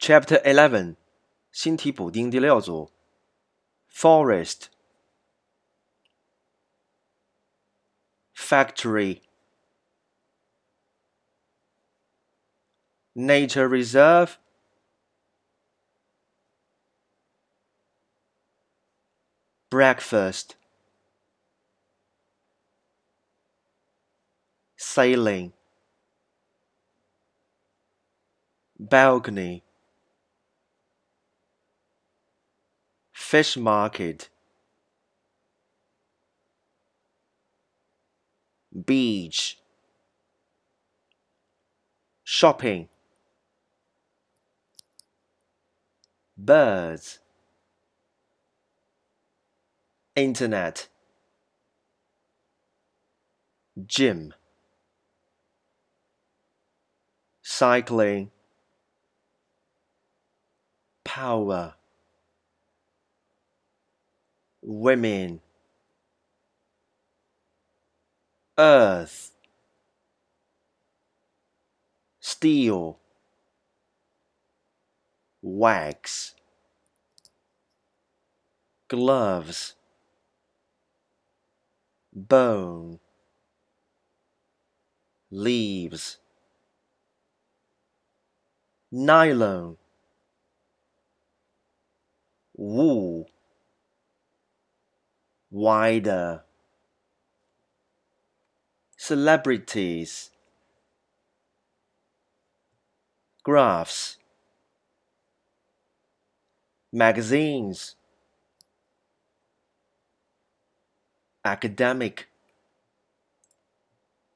Chapter 11 新题补丁第6组 Forest Factory Nature Reserve Breakfast Sailing Balcony Fish Market Beach Shopping Birds Internet Gym Cycling Power Women Earth Steel Wax Gloves Bone Leaves Nylon Wool Wider Celebrities Graphs Magazines Academic